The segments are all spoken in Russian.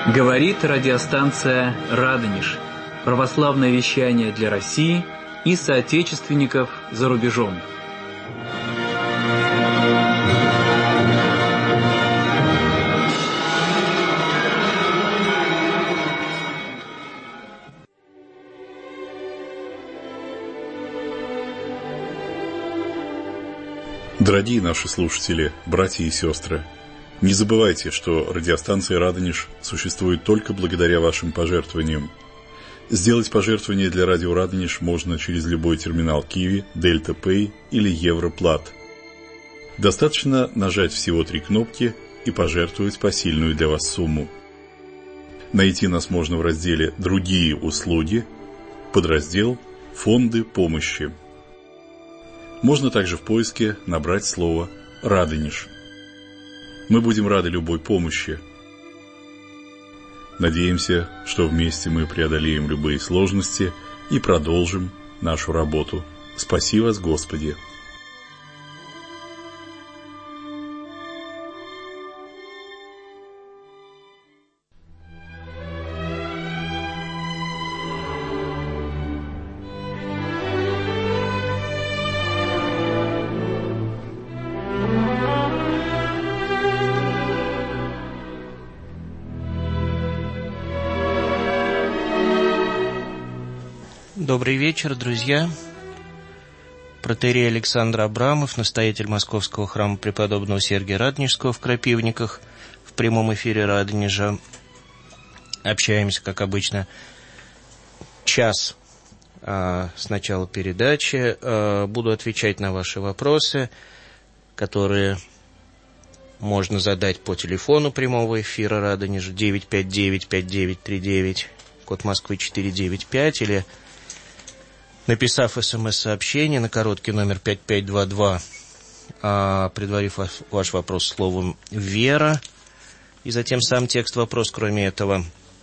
Говорит радиостанция «Радонеж». Православное вещание для России и соотечественников за рубежом. Дорогие наши слушатели, братья и сестры, не забывайте, что радиостанция «Радонеж» существует только благодаря вашим пожертвованиям. Сделать пожертвование для радио «Радонеж» можно через любой терминал Киви, Дельта Пэй или Европлат. Достаточно нажать всего 3 кнопки и пожертвовать посильную для вас сумму. Найти нас можно в разделе «Другие услуги», подраздел «Фонды помощи». Можно также в поиске набрать слово «Радонеж». Мы будем рады любой помощи. Надеемся, что вместе мы преодолеем любые сложности и продолжим нашу работу. Спаси вас, Господи! Добрый вечер, друзья. Протоиерей Александр Абрамов, настоятель Московского храма преподобного Сергия Радонежского в Крапивниках, в прямом эфире Радонежа. Общаемся, как обычно, час с начала передачи. Буду отвечать на ваши вопросы, которые можно задать по телефону прямого эфира Радонежа 959-5939, код Москвы 495, или написав СМС-сообщение на короткий номер 5522, предварив ваш вопрос словом «Вера», и затем сам текст вопрос. Кроме этого,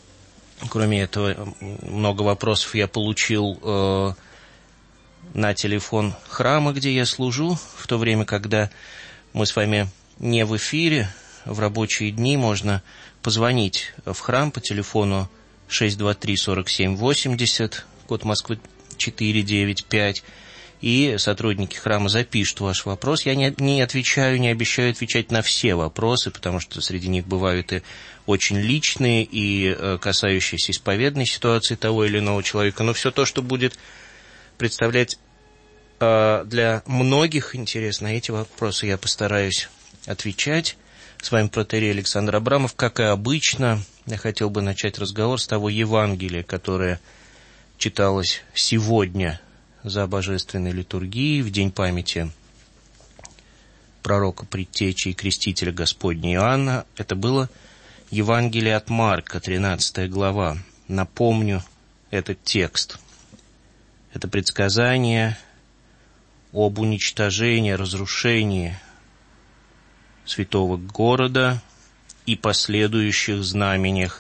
много вопросов я получил на телефон храма, где я служу, в то время, когда мы с вами не в эфире. В рабочие дни можно позвонить в храм по телефону 623-47-80, код Москвы 495, и сотрудники храма запишут ваш вопрос. Я не отвечаю, не обещаю отвечать на все вопросы, потому что среди них бывают и очень личные, и касающиеся исповедной ситуации того или иного человека. Но все то, что будет представлять для многих интерес, на эти вопросы я постараюсь отвечать. С вами протоиерей Александр Абрамов. Как и обычно, я хотел бы начать разговор с того Евангелия, которое читалось сегодня за божественной литургией в день памяти пророка, предтечи и крестителя Господня Иоанна. Это было Евангелие от Марка, 13 глава. Напомню этот текст. Это предсказание об уничтожении, разрушении святого города и последующих знамениях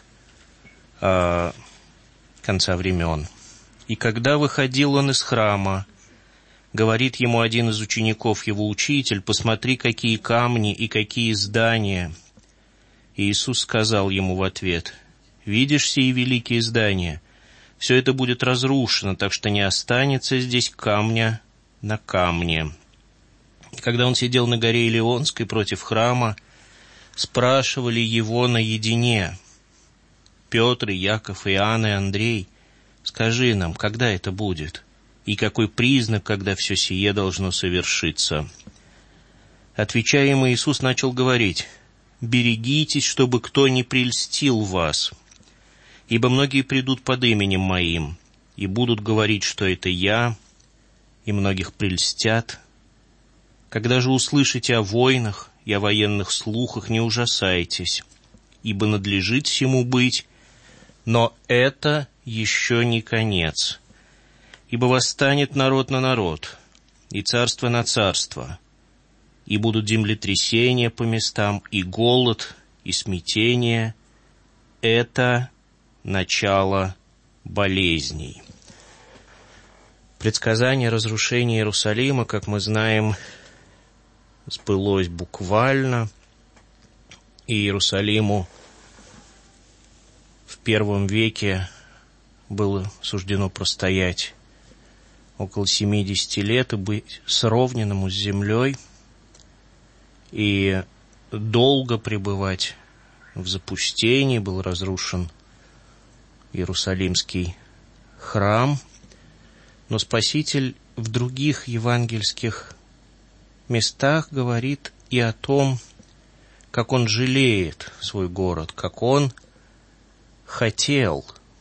конца времен. «И когда выходил он из храма, говорит ему один из учеников его: учитель, посмотри, какие камни и какие здания. И Иисус сказал ему в ответ: видишь сии великие здания? Все это будет разрушено, так что не останется здесь камня на камне. И когда он сидел на горе Илионской против храма, спрашивали его наедине: Петр, и Яков, и Иоанн, и Андрей, скажи нам, когда это будет, и какой признак, когда все сие должно совершиться? Отвечая им, Иисус начал говорить: берегитесь, чтобы кто не прельстил вас, ибо многие придут под именем Моим, и будут говорить, что это Я, и многих прельстят. Когда же услышите о войнах и о военных слухах, не ужасайтесь, ибо надлежит всему быть, но это еще не конец. Ибо восстанет народ на народ, и царство на царство, и будут землетрясения по местам, и голод, и смятение. Это начало болезней». Предсказание разрушения Иерусалима, как мы знаем, сбылось буквально, и Иерусалиму в первом веке было суждено простоять около 70 лет и быть сровненному с землей, и долго пребывать в запустении. Был разрушен Иерусалимский храм, но Спаситель в других евангельских местах говорит и о том, как Он жалеет свой город, как Он хотел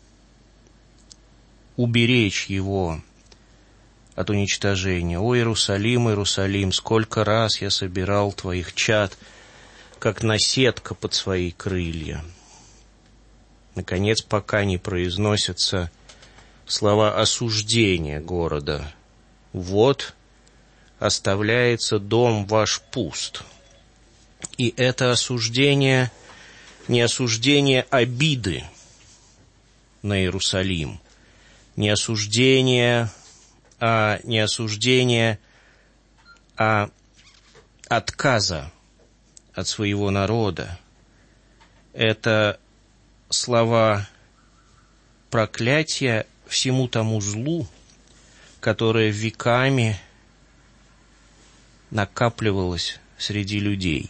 уберечь его от уничтожения. «О, Иерусалим, Иерусалим, сколько раз я собирал твоих чад, как наседка под свои крылья». Наконец, пока не произносятся слова осуждения города. «Вот оставляется дом ваш пуст». И это осуждение не осуждение обиды на Иерусалим, не осуждение, а отказа от своего народа. Это слова проклятия всему тому злу, которое веками накапливалось среди людей.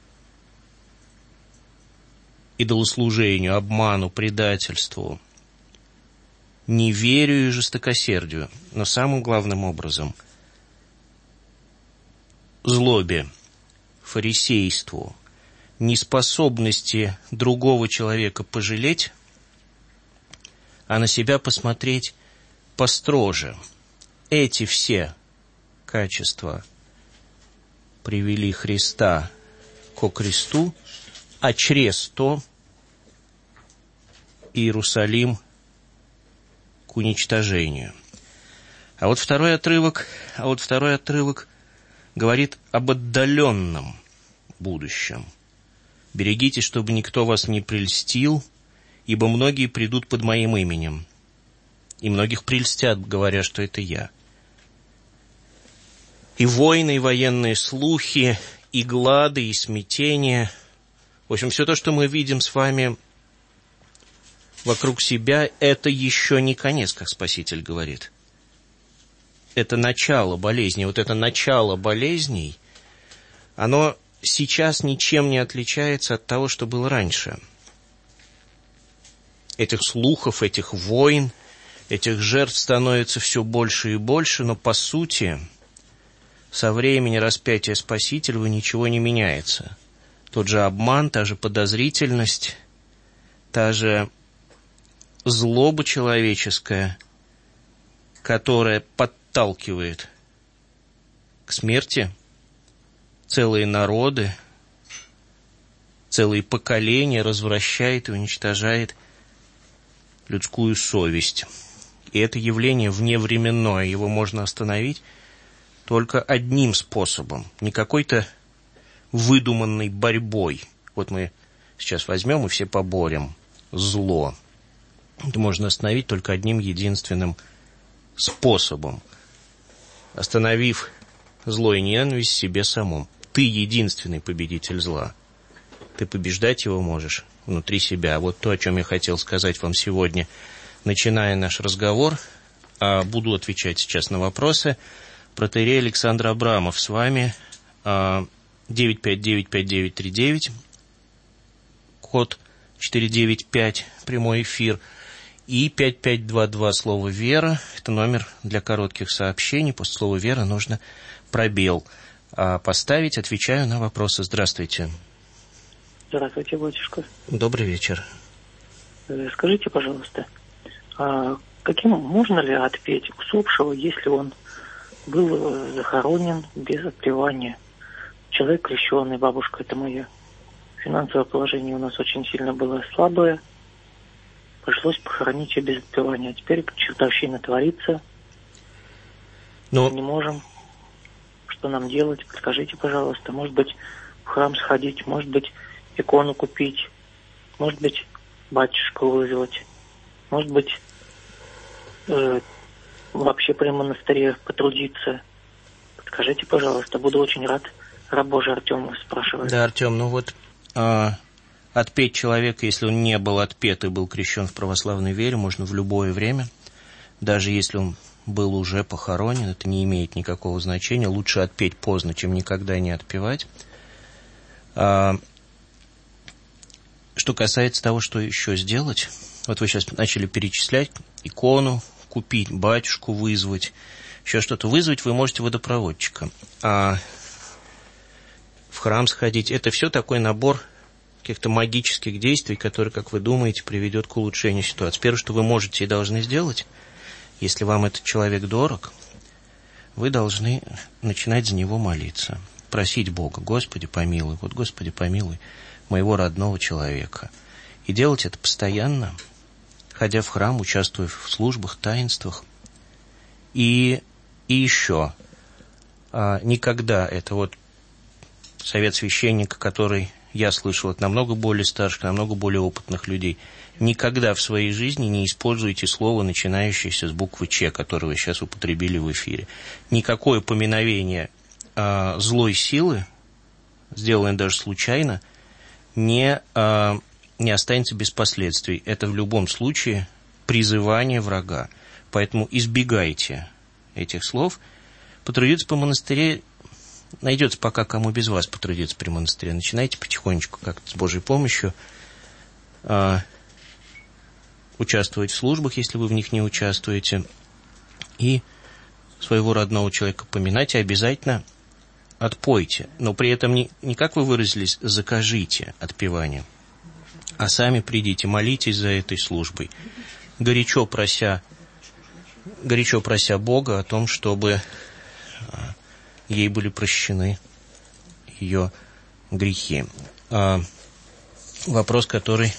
Идолослужению, обману, предательству, неверию и жестокосердию, но самым главным образом злобе, фарисейству, неспособности другого человека пожалеть, а на себя посмотреть построже. Эти все качества привели Христа ко кресту, а через то Иерусалим к уничтожению. А вот второй отрывок говорит об отдаленном будущем. «Берегитесь, чтобы никто вас не прельстил, ибо многие придут под моим именем, и многих прельстят, говоря, что это я». И войны, и военные слухи, и глады, и смятения. В общем, все то, что мы видим с вами вокруг себя, это еще не конец, как Спаситель говорит. Это начало болезни. Вот это начало болезней, оно сейчас ничем не отличается от того, что было раньше. Этих слухов, этих войн, этих жертв становится все больше и больше, но по сути со времени распятия Спасителя ничего не меняется. Тот же обман, та же подозрительность, та же злоба человеческая, которая подталкивает к смерти целые народы, целые поколения, развращает и уничтожает людскую совесть. И это явление вневременное, его можно остановить только одним способом, не какой-то выдуманной борьбой. Вот мы сейчас возьмем и все поборем зло. Это можно остановить только одним единственным способом, остановив зло и ненависть в себе самом. Ты единственный победитель зла. Ты побеждать его можешь внутри себя. Вот то, о чем я хотел сказать вам сегодня, начиная наш разговор. Буду отвечать сейчас на вопросы. Протоиерей Александр Абрамов с вами. 9595939, код 495, прямой эфир. И 5522, слово «Вера». Это номер для коротких сообщений. После слова «Вера» нужно пробел поставить. Отвечаю на вопросы. Здравствуйте. Здравствуйте, батюшка. Добрый вечер. Скажите, пожалуйста, каким можно ли отпеть усопшего, если он был захоронен без отпевания? Человек крещеный, бабушка это моя. Финансовое положение у нас очень сильно было слабое. Пришлось похоронить ее без отпевания. А теперь чертовщина творится. Мы не можем. Что нам делать? Подскажите, пожалуйста. Может быть, в храм сходить, может быть, икону купить, может быть, батюшку вызвать, может быть, вообще при монастыре потрудиться. Подскажите, пожалуйста. Буду очень рад. Раб Божий Артем вас спрашивает. Да, Артем, Отпеть человека, если он не был отпет и был крещен в православной вере, можно в любое время, даже если он был уже похоронен, это не имеет никакого значения. Лучше отпеть поздно, чем никогда не отпевать. Что касается того, что еще сделать, вот вы сейчас начали перечислять: икону купить, батюшку вызвать, еще что-то. Вызвать вы можете водопроводчика, а в храм сходить — это все такой набор каких-то магических действий, которые, как вы думаете, приведет к улучшению ситуации. Первое, что вы можете и должны сделать, если вам этот человек дорог, вы должны начинать за него молиться, просить Бога: Господи, помилуй, вот Господи, помилуй моего родного человека. И делать это постоянно, ходя в храм, участвуя в службах, таинствах. И еще, никогда, это вот совет священника, который я слышал от намного более старших, намного более опытных людей: никогда в своей жизни не используйте слово, начинающееся с буквы «Ч», которое вы сейчас употребили в эфире. Никакое поминовение злой силы, сделанное даже случайно, не останется без последствий. Это в любом случае призывание врага. Поэтому избегайте этих слов. Потрудиться по монастыре найдется пока кому без вас потрудиться при монастыре. Начинайте потихонечку, как-то с Божьей помощью, участвовать в службах, если вы в них не участвуете, и своего родного человека поминать, и обязательно отпойте. Но при этом не как вы выразились, закажите отпевание, а сами придите, молитесь за этой службой, горячо прося Бога о том, чтобы ей были прощены ее грехи. Вопрос, который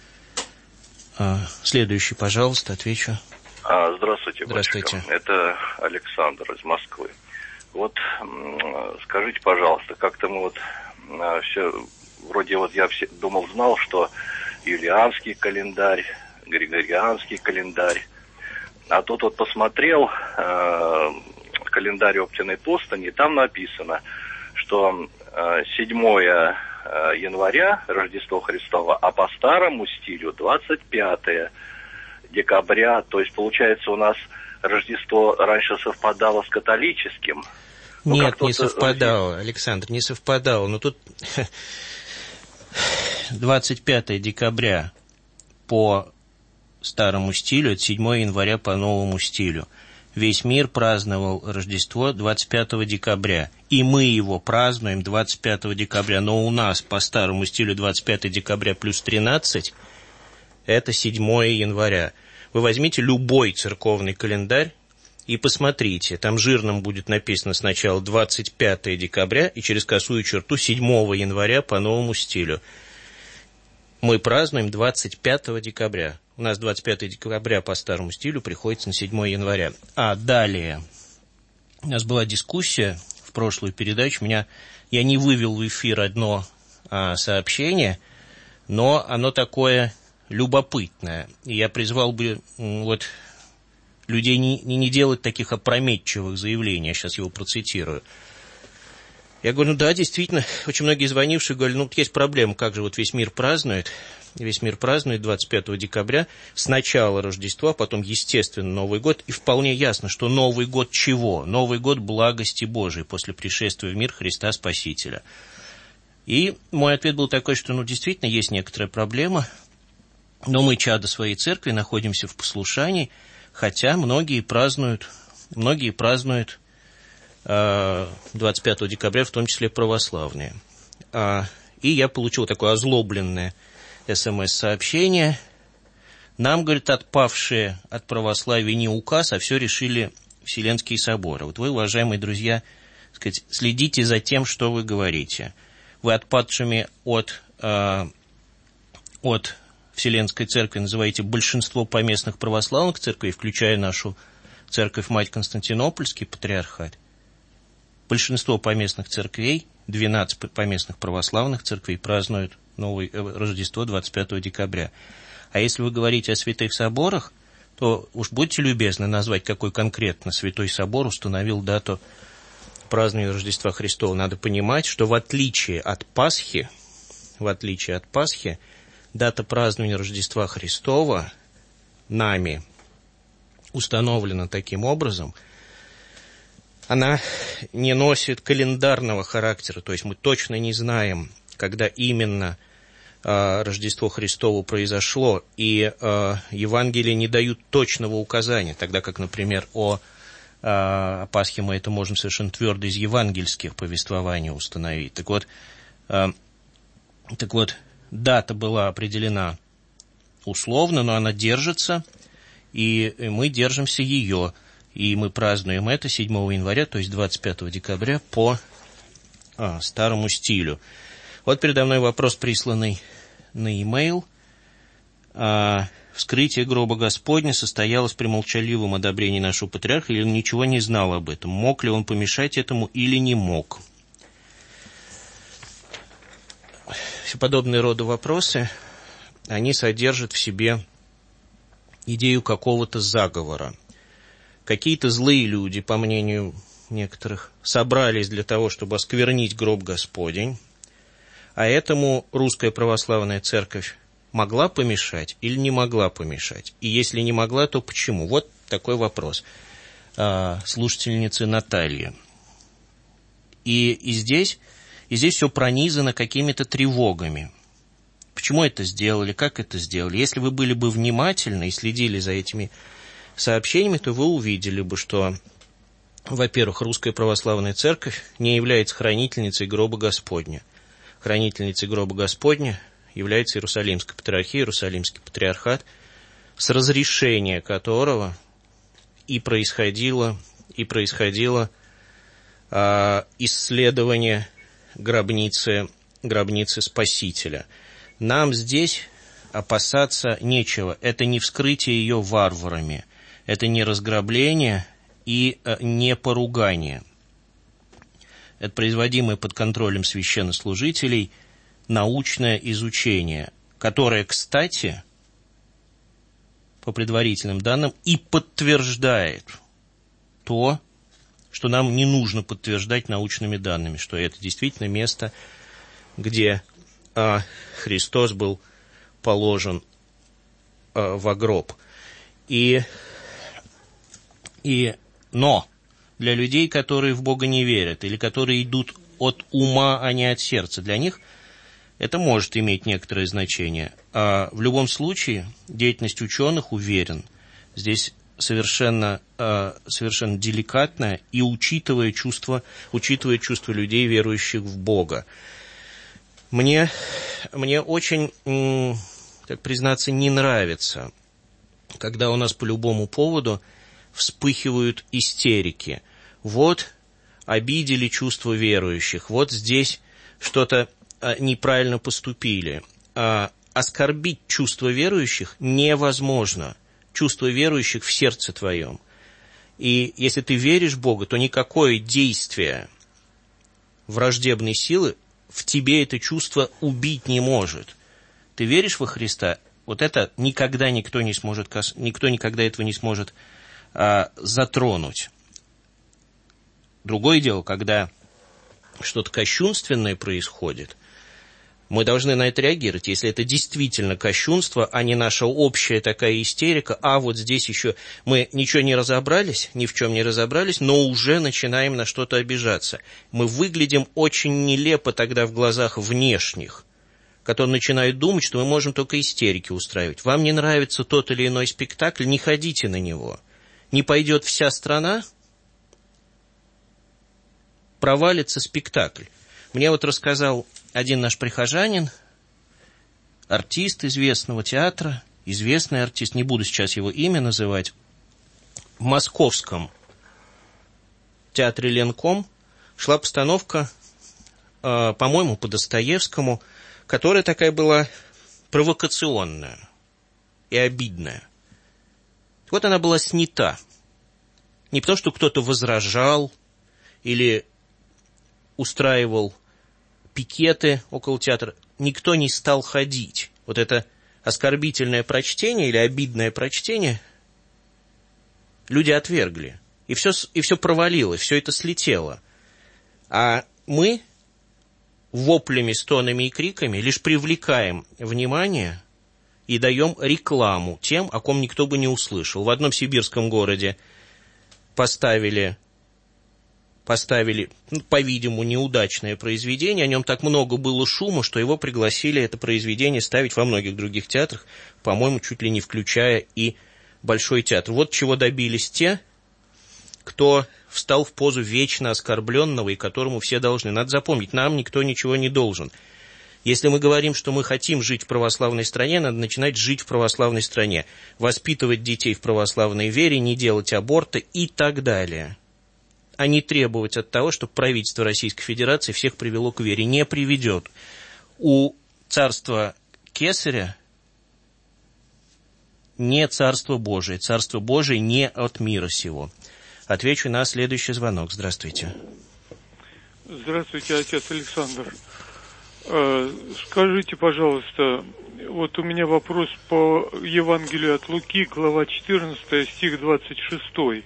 следующий, пожалуйста, отвечу. Здравствуйте, Здравствуйте. батюшка. Это Александр из Москвы. Вот скажите, пожалуйста, как-то мы вот все, вроде вот я знал, что юлианский календарь, григорианский календарь, а тут вот посмотрел календарь Оптиной Постани, там написано, что 7 января Рождество Христово, а по старому стилю 25 декабря. То есть, получается, у нас Рождество раньше совпадало с католическим. Нет, не совпадало, Александр, не совпадало. Но тут 25 декабря по старому стилю, это 7 января по новому стилю. Весь мир праздновал Рождество 25 декабря, и мы его празднуем 25 декабря, но у нас по старому стилю 25 декабря плюс 13 – это 7 января. Вы возьмите любой церковный календарь и посмотрите, там жирным будет написано сначала 25 декабря и через косую черту 7 января по новому стилю. Мы празднуем 25 декабря. У нас 25 декабря по старому стилю приходится на 7 января. А далее у нас была дискуссия в прошлую передачу. Я не вывел в эфир одно сообщение, но оно такое любопытное. И я призвал бы людей не делать таких опрометчивых заявлений. Я сейчас его процитирую. Я говорю, да, действительно, очень многие звонившие говорят, есть проблема, как же весь мир празднует. Весь мир празднует 25 декабря, сначала Рождество, а потом, естественно, Новый год. И вполне ясно, что Новый год чего? Новый год благости Божией после пришествия в мир Христа Спасителя. И мой ответ был такой, что, действительно, есть некоторая проблема, но мы, чада своей церкви, находимся в послушании, хотя многие празднуют 25 декабря, в том числе православные. И я получил такое озлобленное СМС-сообщение. Нам, говорит, отпавшие от православия не указ, а все решили Вселенские соборы. Вот вы, уважаемые друзья, следите за тем, что вы говорите. Вы отпадшими от Вселенской церкви называете большинство поместных православных церквей, включая нашу церковь-мать Константинопольский патриархат. Большинство поместных церквей, 12 поместных православных церквей празднуют Рождество 25 декабря. А если вы говорите о святых соборах, то уж будьте любезны назвать, какой конкретно святой собор установил дату празднования Рождества Христова. Надо понимать, что в отличие от Пасхи, в отличие от Пасхи, дата празднования Рождества Христова нами установлена таким образом, она не носит календарного характера, то есть мы точно не знаем, когда именно Рождество Христово произошло, и Евангелия не дают точного указания, тогда как, например, о Пасхе мы это можем совершенно твердо из евангельских повествований установить. Так вот, дата была определена условно, но она держится, и мы держимся ее, и мы празднуем это 7 января, то есть 25 декабря по старому стилю. Вот передо мной вопрос, присланный на e-mail. Вскрытие гроба Господня состоялось при молчаливом одобрении нашего патриарха, или он ничего не знал об этом? Мог ли он помешать этому или не мог? Все подобные рода вопросы, они содержат в себе идею какого-то заговора. Какие-то злые люди, по мнению некоторых, собрались для того, чтобы осквернить гроб Господень, а этому Русская Православная Церковь могла помешать или не могла помешать? И если не могла, то почему? Вот такой вопрос слушательницы Натальи. И здесь все пронизано какими-то тревогами. Почему это сделали, как это сделали? Если вы были бы внимательны и следили за этими сообщениями, то вы увидели бы, что, во-первых, Русская Православная Церковь не является хранительницей гроба Господня. Хранительницей гроба Господня является Иерусалимская Патриархия, Иерусалимский Патриархат, с разрешения которого и происходило исследование гробницы Спасителя. Нам здесь опасаться нечего. Это не вскрытие ее варварами, это не разграбление и не поругание. Это производимое под контролем священнослужителей научное изучение, которое, кстати, по предварительным данным, и подтверждает то, что нам не нужно подтверждать научными данными, что это действительно место, где Христос был положен во гроб. Но для людей, которые в Бога не верят, или которые идут от ума, а не от сердца, для них это может иметь некоторое значение. А в любом случае, деятельность ученых, уверен, здесь совершенно деликатная и учитывая чувства людей, верующих в Бога. Мне очень, так признаться, не нравится, когда у нас по любому поводу вспыхивают истерики. Вот обидели чувства верующих, вот здесь что-то неправильно поступили. Оскорбить чувства верующих невозможно. Чувства верующих в сердце твоем. И если ты веришь в Бога, то никакое действие враждебной силы в тебе это чувство убить не может. Ты веришь во Христа, вот это никогда никто никогда этого не сможет затронуть. Другое дело, когда что-то кощунственное происходит, мы должны на это реагировать, если это действительно кощунство, а не наша общая такая истерика, вот здесь еще мы ничего не разобрались, ни в чем не разобрались, но уже начинаем на что-то обижаться. Мы выглядим очень нелепо тогда в глазах внешних, которые начинают думать, что мы можем только истерики устраивать. Вам не нравится тот или иной спектакль, не ходите на него. Не пойдет вся страна, провалится спектакль. Мне вот рассказал один наш прихожанин, артист известного театра, известный артист, не буду сейчас его имя называть, в московском театре Ленком шла постановка, по-моему, по Достоевскому, которая такая была провокационная и обидная. Вот она была снята. Не потому, что кто-то возражал или устраивал пикеты около театра, никто не стал ходить. Вот это оскорбительное прочтение или обидное прочтение люди отвергли. И все провалилось, все это слетело. А мы воплями, стонами и криками лишь привлекаем внимание и даем рекламу тем, о ком никто бы не услышал. В одном сибирском городе поставили, по-видимому, неудачное произведение, о нем так много было шума, что его пригласили это произведение ставить во многих других театрах, по-моему, чуть ли не включая и Большой театр. Вот чего добились те, кто встал в позу вечно оскорбленного и которому все должны. Надо запомнить, нам никто ничего не должен. Если мы говорим, что мы хотим жить в православной стране, надо начинать жить в православной стране, воспитывать детей в православной вере, не делать аборты и так далее. А не требовать от того, чтобы правительство Российской Федерации всех привело к вере. Не приведет. У царства Кесаря не царство Божие. Царство Божие не от мира сего. Отвечу на следующий звонок. Здравствуйте. Здравствуйте, отец Александр. Скажите, пожалуйста, вот у меня вопрос по Евангелию от Луки, глава 14, стих 26.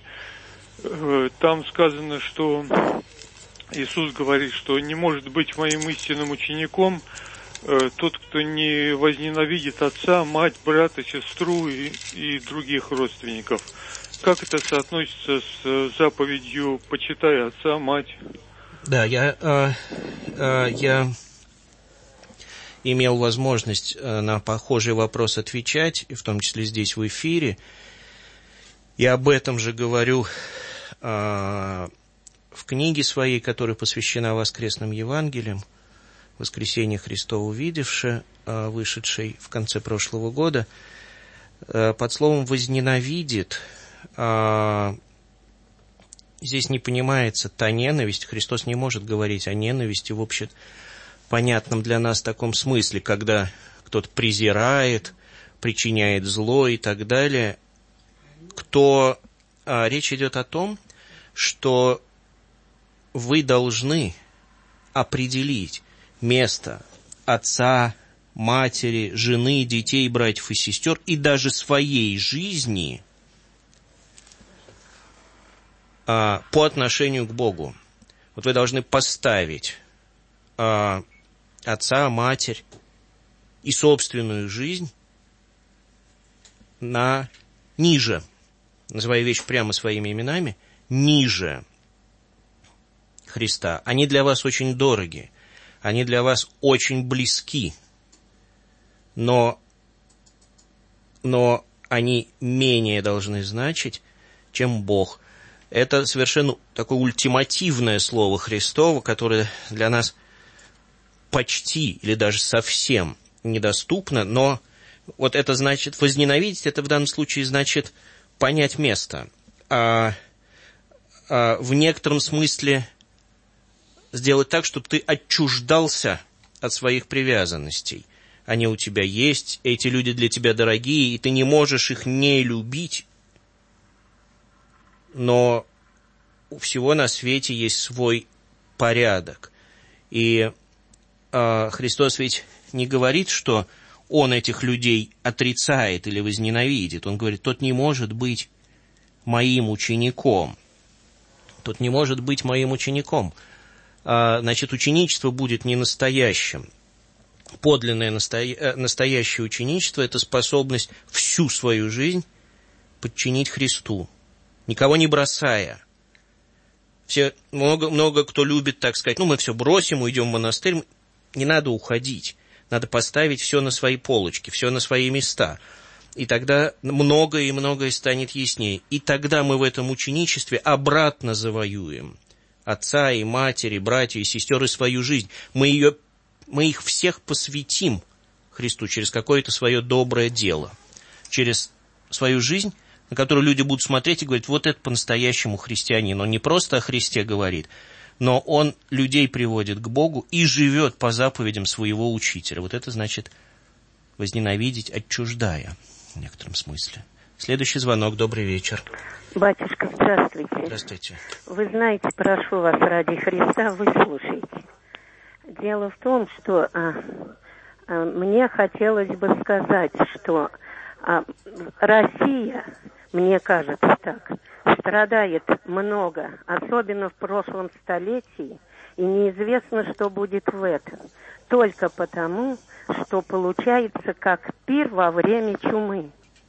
Там сказано, что Иисус говорит, что не может быть моим истинным учеником тот, кто не возненавидит отца, мать, брата, сестру и других родственников. Как это соотносится с заповедью «почитай отца, мать»? Да, я имел возможность на похожий вопрос отвечать, в том числе здесь в эфире. И об этом же говорю в книге своей, которая посвящена воскресным Евангелиям, «Воскресение Христово увидевши», вышедшей в конце прошлого года. Под словом «возненавидит» здесь не понимается та ненависть. Христос не может говорить о ненависти в общепонятном для нас таком смысле, когда кто-то презирает, причиняет зло и так далее. Речь идет о том, что вы должны определить место отца, матери, жены, детей, братьев и сестер и даже своей жизни по отношению к Богу. Вот вы должны поставить отца, матерь и собственную жизнь ниже, называя вещи прямо своими именами, ниже Христа. Они для вас очень дороги, они для вас очень близки, но они менее должны значить, чем Бог. Это совершенно такое ультимативное слово Христово, которое для нас почти или даже совсем недоступно, но вот это значит возненавидеть, это в данном случае значит понять место. В некотором смысле сделать так, чтобы ты отчуждался от своих привязанностей. Они у тебя есть, эти люди для тебя дорогие, и ты не можешь их не любить. Но у всего на свете есть свой порядок. И Христос ведь не говорит, что Он этих людей отрицает или возненавидит. Он говорит, тот не может быть моим учеником. Тот не может быть моим учеником. Значит, ученичество будет не настоящим. Подлинное настоящее ученичество – это способность всю свою жизнь подчинить Христу, никого не бросая. Много кто любит так сказать, мы все бросим, уйдем в монастырь. Не надо уходить, надо поставить все на свои полочки, все на свои места. И тогда многое и многое станет яснее. И тогда мы в этом ученичестве обратно завоюем отца и матери, братьев и сестер и свою жизнь. Мы их всех посвятим Христу через какое-то свое доброе дело, через свою жизнь, на которую люди будут смотреть и говорить, вот это по-настоящему христианин. Он не просто о Христе говорит, но он людей приводит к Богу и живет по заповедям своего учителя. Вот это значит возненавидеть, отчуждая в некотором смысле. Следующий звонок. Добрый вечер. Батюшка, здравствуйте. Здравствуйте. Вы знаете, прошу вас ради Христа, выслушайте. Дело в том, что мне хотелось бы сказать, что Россия, мне кажется так, страдает много, особенно в прошлом столетии, и неизвестно, что будет в этом. Только потому, что получается как пир во время чумы.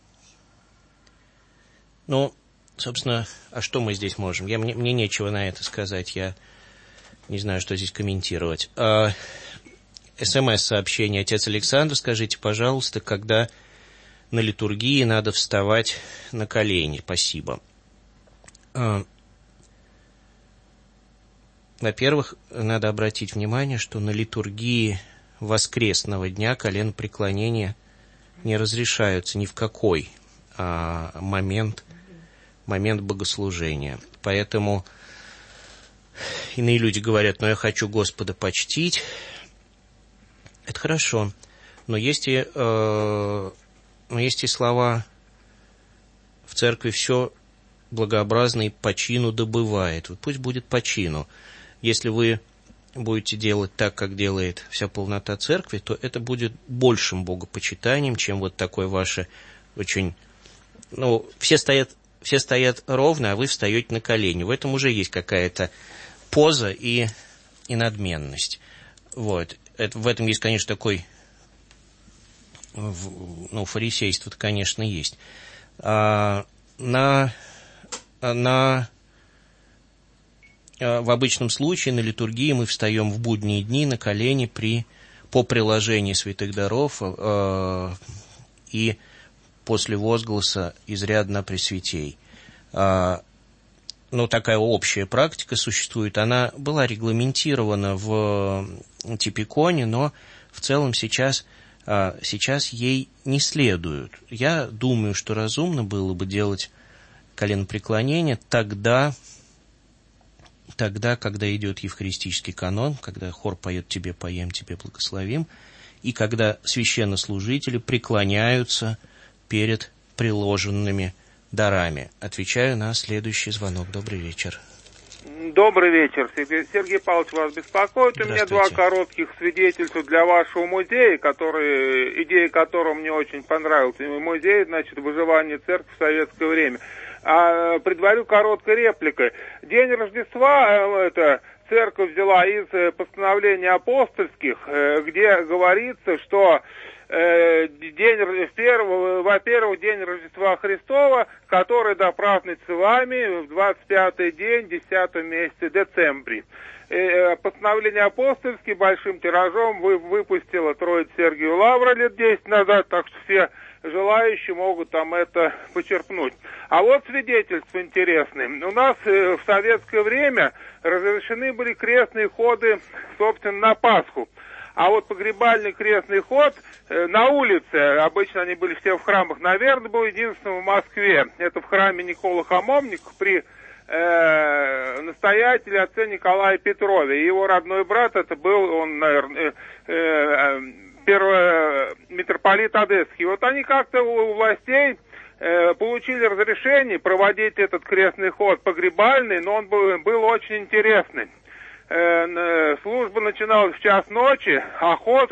Ну, собственно, а что мы здесь можем? Мне нечего на это сказать, я не знаю, что здесь комментировать. СМС-сообщение. Отец Александр, скажите, пожалуйста, когда на литургии надо вставать на колени? Спасибо. Во-первых, надо обратить внимание, что на литургии воскресного дня коленопреклонения не разрешаются ни в какой момент богослужения. Поэтому иные люди говорят, я хочу Господа почтить. Это хорошо, но есть и слова в церкви «все благообразно и по чину добывает». Вот пусть будет по чину. Если вы будете делать так, как делает вся полнота церкви, то это будет большим богопочитанием, чем вот такое ваше очень... все стоят ровно, а вы встаете на колени. В этом уже есть какая-то поза и надменность. Вот. В этом есть, конечно, такой... фарисейство-то, конечно, есть. В обычном случае на литургии мы встаем в будние дни на колени по приложении святых даров и после возгласа «изрядно пресвятей». Такая общая практика существует. Она была регламентирована в Типиконе, но в целом сейчас ей не следуют. Я думаю, что разумно было бы делать коленопреклонение тогда, когда идет евхаристический канон, когда хор поет «Тебе поем, Тебе благословим», и когда священнослужители преклоняются перед приложенными дарами. Отвечаю на следующий звонок. Добрый вечер. Добрый вечер. Сергей Павлович вас беспокоит. У меня два коротких свидетельства для вашего музея, идея которого мне очень понравилась. Музей, выживание церкви в советское время. Предварю короткой репликой. День Рождества церковь взяла из постановлений апостольских, где говорится, что во-первых, день Рождества Христова, который да празднуется вами в 25-й день 10 месяце декабря. Постановление апостольские большим тиражом выпустила Троица Сергию Лавра лет 10 назад, так что все желающие могут там это почерпнуть. А вот свидетельство интересное. У нас в советское время разрешены были крестные ходы, собственно, на Пасху. А вот погребальный крестный ход на улице, обычно они были все в храмах, наверное, был единственным в Москве. Это в храме Никола Хамовника при настоятеле отце Николае Петрове. Его родной брат, это был он, наверное, первый митрополит Одесский. Вот они как-то у властей получили разрешение проводить этот крестный ход погребальный, но он был очень интересный. Служба начиналась в час ночи, а ход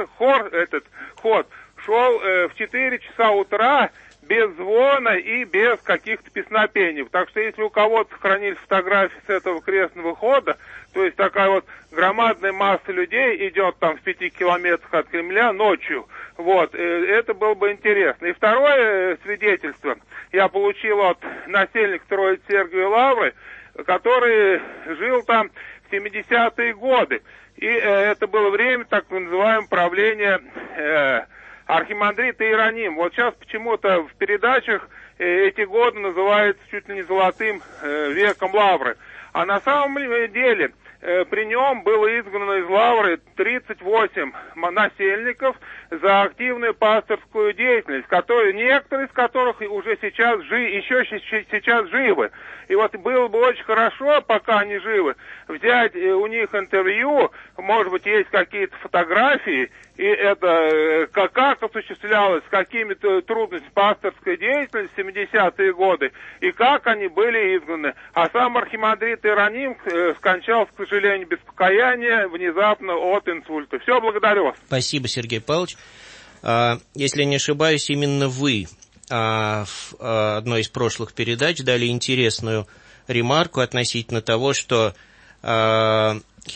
шел в 4 часа утра без звона и без каких-то песнопений. Так что если у кого-то сохранились фотографии с этого крестного хода, то есть такая вот громадная масса людей идет там в 5 километрах от Кремля ночью, вот, это было бы интересно. И второе свидетельство я получил от насельника Троицы Сергия Лавры, который жил там в 70-е годы. И это было время, так называемого, правления архимандрита Иероним. Вот сейчас почему-то в передачах эти годы называются чуть ли не золотым веком Лавры. А на самом деле при нем было изгнано из Лавры 38 насельников за активную пасторскую деятельность, некоторые из которых уже сейчас живы. И вот было бы очень хорошо, пока они живы, взять у них интервью, может быть, есть какие-то фотографии, и это как осуществлялось, с какими-то трудностями пасторской деятельности в 70-е годы, и как они были изгнаны. А сам архимандрит Иероним скончался, к сожалению, без покаяния, внезапно от инсульта. Все, благодарю вас. Спасибо, Сергей Павлович. Если не ошибаюсь, именно вы в одной из прошлых передач дали интересную ремарку относительно того, что в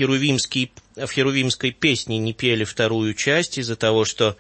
херувимской песне не пели вторую часть из-за того, что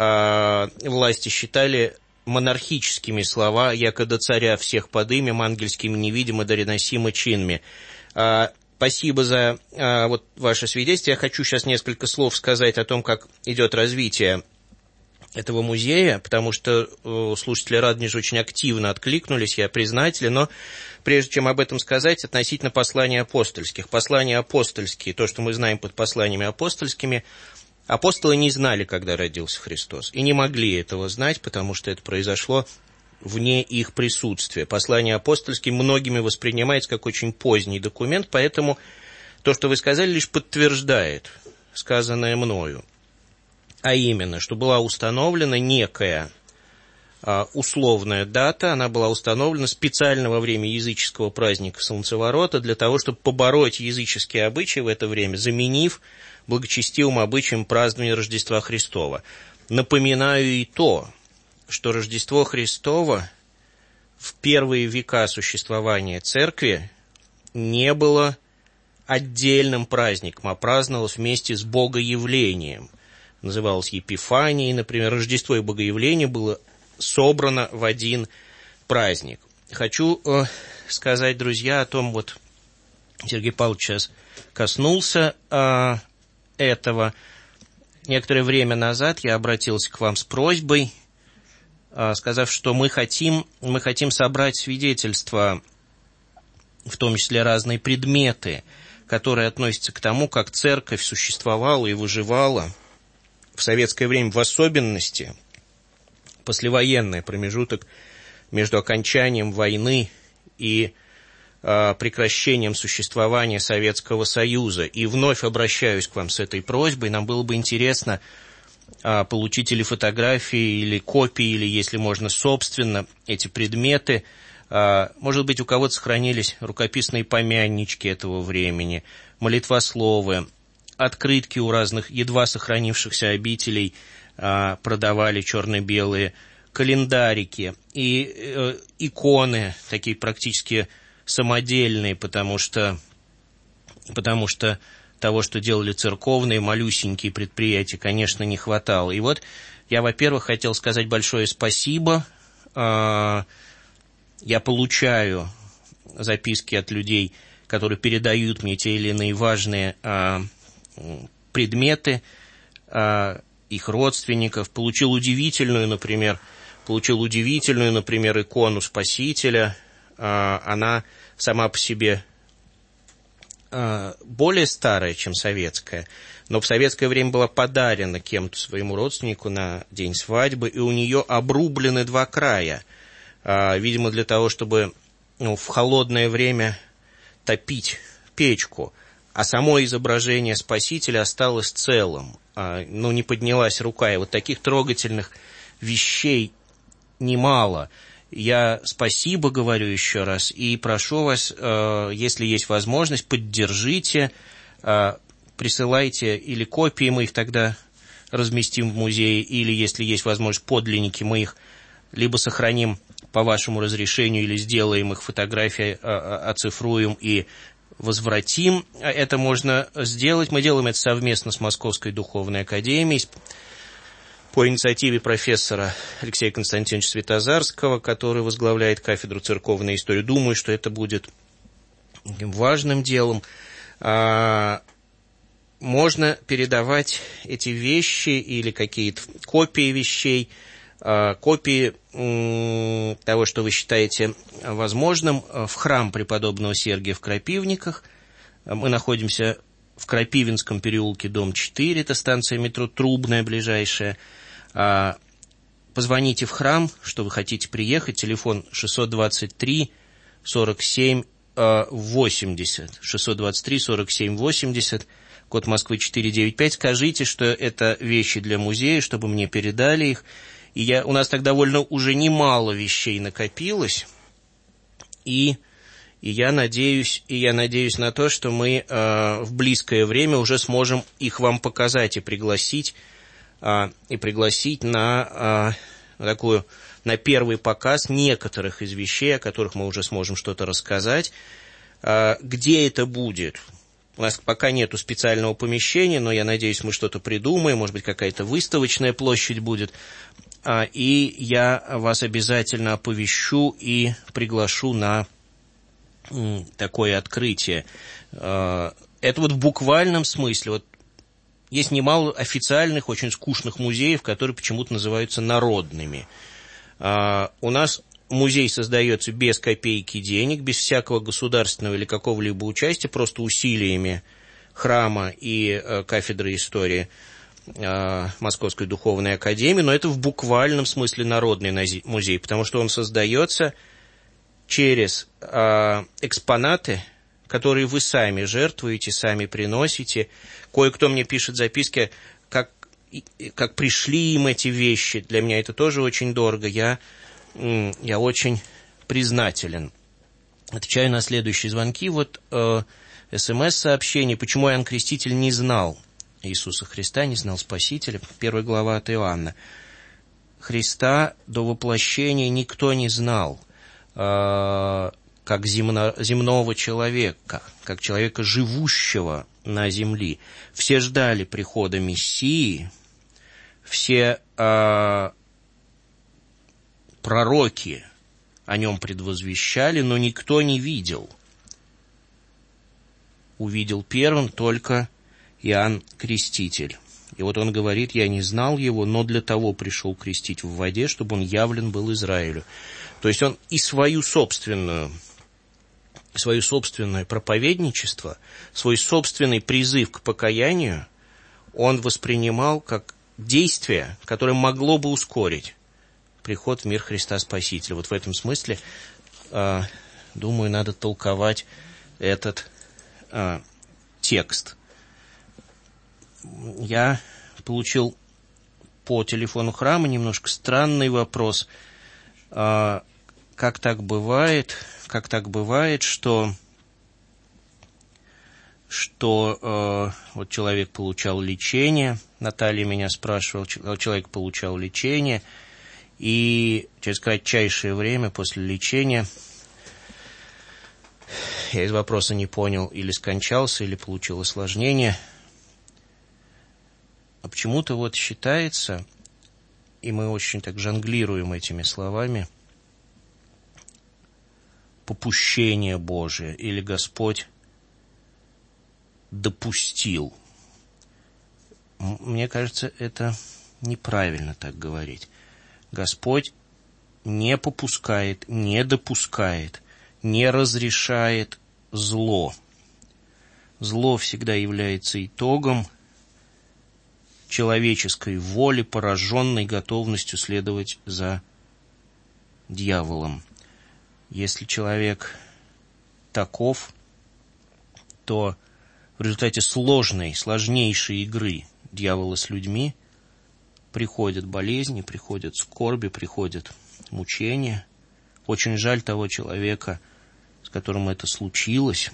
власти считали монархическими слова «яко до царя всех подымем, ангельскими невидимо, дореносимо чинами». Спасибо за вот ваше свидетельство. Я хочу сейчас несколько слов сказать о том, как идет развитие этого музея, потому что слушатели Радонежа очень активно откликнулись, я признателен, но прежде чем об этом сказать, относительно посланий апостольских. Послания апостольские, то, что мы знаем под посланиями апостольскими, апостолы не знали, когда родился Христос, и не могли этого знать, потому что это произошло вне их присутствия. Послание апостольские многими воспринимается как очень поздний документ, поэтому то, что вы сказали, лишь подтверждает сказанное мною. А именно, что была установлена некая условная дата, она была установлена специально во время языческого праздника Солнцеворота для того, чтобы побороть языческие обычаи в это время, заменив благочестивым обычаем празднования Рождества Христова. Напоминаю и то, что Рождество Христово в первые века существования Церкви не было отдельным праздником, а праздновалось вместе с Богоявлением. Называлось Епифанией, например, Рождество и Богоявление было собрано в один праздник. Хочу сказать, друзья, о том, вот Сергей Павлович сейчас коснулся этого. Некоторое время назад я обратился к вам с просьбой, сказав, что мы хотим собрать свидетельства, в том числе разные предметы, которые относятся к тому, как церковь существовала и выживала в советское время, в особенности послевоенный промежуток между окончанием войны и прекращением существования Советского Союза. И вновь обращаюсь к вам с этой просьбой. Нам было бы интересно получить или фотографии, или копии, или, если можно, собственно, эти предметы. Может быть, у кого-то сохранились рукописные помяннички этого времени, молитвословы, открытки у разных едва сохранившихся обителей продавали черно-белые, календарики и иконы, такие практически самодельные, потому что того, что делали церковные, малюсенькие предприятия, конечно, не хватало. И вот я, во-первых, хотел сказать большое спасибо. Я получаю записки от людей, которые передают мне те или иные важные предметы, их родственников. Получил удивительную, например, икону Спасителя. Она сама по себе более старая, чем советская, но в советское время была подарена кем-то своему родственнику на день свадьбы, и у нее обрублены два края, видимо, для того, чтобы в холодное время топить печку, а само изображение Спасителя осталось целым, не поднялась рука, и вот таких трогательных вещей немало. Я спасибо говорю еще раз и прошу вас, если есть возможность, поддержите, присылайте или копии, мы их тогда разместим в музее, или, если есть возможность, подлинники, мы их либо сохраним по вашему разрешению, или сделаем их фотографии, оцифруем и возвратим. Это можно сделать. Мы делаем это совместно с Московской Духовной Академией, по инициативе профессора Алексея Константиновича Светозарского, который возглавляет кафедру церковной истории. Думаю, что это будет важным делом. Можно передавать эти вещи или какие-то копии вещей, копии того, что вы считаете возможным, в храм преподобного Сергия в Крапивниках. Мы находимся в Крапивинском переулке, дом 4, это станция метро Трубная ближайшая. Позвоните в храм, что вы хотите приехать, телефон 623 47 80, 623 47 80, код Москвы 495, скажите, что это вещи для музея, чтобы мне передали их. И у нас так довольно уже немало вещей накопилось, и я надеюсь на то, что мы в близкое время уже сможем их вам показать и пригласить на на первый показ некоторых из вещей, о которых мы уже сможем что-то рассказать. Где это будет? У нас пока нету специального помещения, но я надеюсь, мы что-то придумаем, может быть, какая-то выставочная площадь будет. И я вас обязательно оповещу и приглашу на такое открытие. Это вот в буквальном смысле. Вот есть немало официальных, очень скучных музеев, которые почему-то называются народными. У нас музей создается без копейки денег, без всякого государственного или какого-либо участия, просто усилиями храма и кафедры истории Московской духовной академии, но это в буквальном смысле народный музей, потому что он создается через экспонаты, которые вы сами жертвуете, сами приносите. Кое-кто мне пишет записки, как пришли им эти вещи. Для меня это тоже очень дорого. Я очень признателен. Отвечаю на следующие звонки. Вот СМС-сообщение. Почему Иоанн Креститель не знал Иисуса Христа, не знал Спасителя? 1 глава от Иоанна. Христа до воплощения никто не знал, как земного человека, как человека, живущего на земле. Все ждали прихода Мессии, все пророки о нем предвозвещали, но никто не видел. Увидел первым только Иоанн Креститель. И вот он говорит: я не знал его, но для того пришел крестить в воде, чтобы он явлен был Израилю. То есть он и свое собственное проповедничество, свой собственный призыв к покаянию, он воспринимал как действие, которое могло бы ускорить приход в мир Христа Спасителя. Вот в этом смысле, думаю, надо толковать этот текст. Я получил по телефону храма немножко странный вопрос. Как так бывает, что вот человек получал лечение, Наталья меня спрашивала, человек получал лечение, и через кратчайшее время после лечения, я из вопроса не понял, или скончался, или получил осложнение. А почему-то вот считается, и мы очень так жонглируем этими словами, попущение Божие, или Господь допустил. Мне кажется, это неправильно так говорить. Господь не попускает, не допускает, не разрешает зло. Зло всегда является итогом человеческой воли, пораженной готовностью следовать за дьяволом. Если человек таков, то в результате сложнейшей игры дьявола с людьми приходят болезни, приходят скорби, приходят мучения. Очень жаль того человека, с которым это случилось.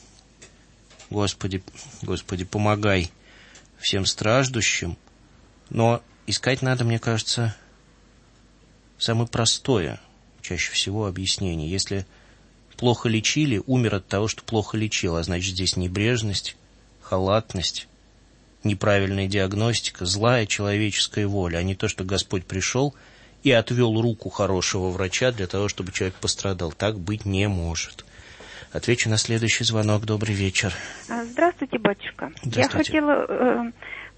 Господи, помогай всем страждущим. Но искать надо, мне кажется, самое простое, чаще всего, объяснение. Если плохо лечили, умер от того, что плохо лечил, а значит, здесь небрежность, халатность, неправильная диагностика, злая человеческая воля, а не то, что Господь пришел и отвел руку хорошего врача для того, чтобы человек пострадал. Так быть не может. Отвечу на следующий звонок. Добрый вечер. Здравствуйте, батюшка. Здравствуйте. Я хотела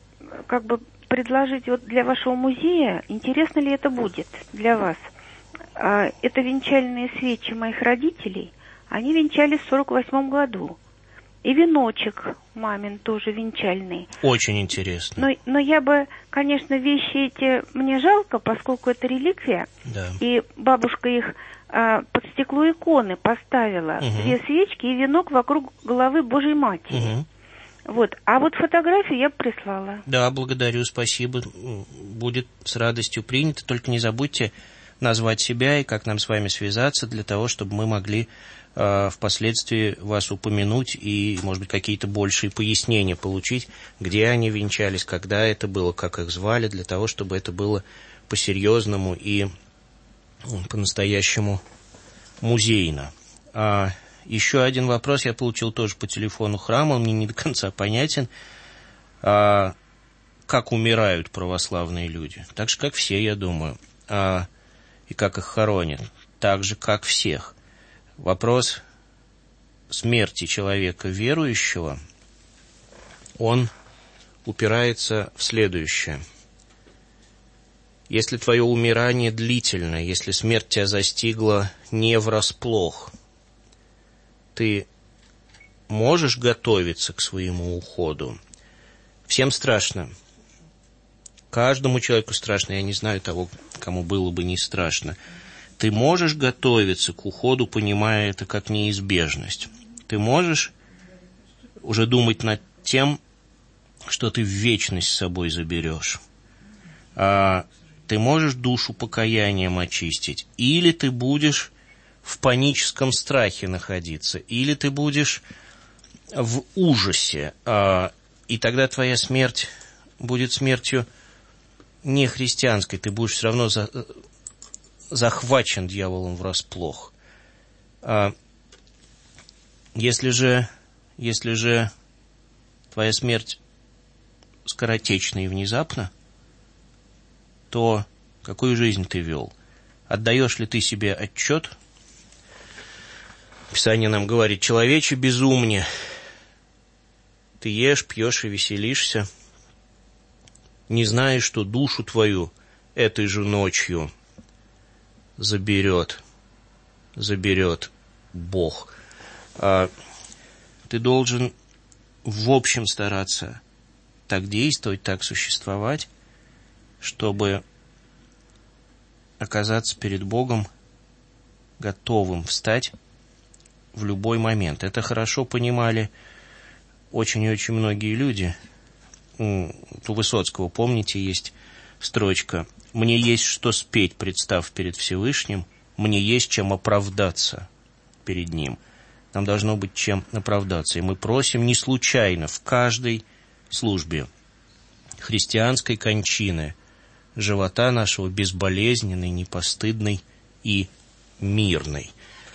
предложить вот для вашего музея, интересно ли это будет для вас. Это венчальные свечи моих родителей. Они венчались в 48 году. И веночек мамин тоже венчальный. Очень интересно. Но я бы, конечно, вещи эти мне жалко, поскольку это реликвия. Да. И бабушка их под стекло иконы поставила. Две свечки и венок вокруг головы Божьей Матери. Вот. А вот фотографию я прислала. Да, благодарю, спасибо. Будет с радостью принято. Только не забудьте назвать себя и как нам с вами связаться, для того, чтобы мы могли впоследствии вас упомянуть и, может быть, какие-то большие пояснения получить, где они венчались, когда это было, как их звали, для того, чтобы это было по-серьезному и по-настоящему музейно. Еще один вопрос я получил тоже по телефону храма, он мне не до конца понятен. Как умирают православные люди? Так же, как все, я думаю. И как их хоронят? Так же, как всех. Вопрос смерти человека верующего, он упирается в следующее. Если твое умирание длительное, если смерть тебя застигла не врасплох, ты можешь готовиться к своему уходу? Всем страшно. Каждому человеку страшно. Я не знаю того, кому было бы не страшно. Ты можешь готовиться к уходу, понимая это как неизбежность. Ты можешь уже думать над тем, что ты в вечность с собой заберешь. Ты можешь душу покаянием очистить. Или ты будешь в паническом страхе находиться, или ты будешь в ужасе. И тогда твоя смерть будет смертью не христианской. Ты будешь все равно захвачен дьяволом врасплох. Если же твоя смерть скоротечна и внезапна, то какую жизнь ты вел? Отдаешь ли ты себе отчет? Писание нам говорит: человече безумне, ты ешь, пьешь и веселишься, не знаешь, что душу твою этой же ночью заберет Бог. Ты должен в общем стараться так действовать, так существовать, чтобы оказаться перед Богом готовым встать в любой момент. Это хорошо понимали очень и очень многие люди. У Высоцкого, помните, есть строчка: «Мне есть что спеть, представ перед Всевышним, мне есть чем оправдаться перед Ним». Нам должно быть чем оправдаться. И мы просим не случайно в каждой службе христианской кончины живота нашего безболезненной, непостыдной и мирной.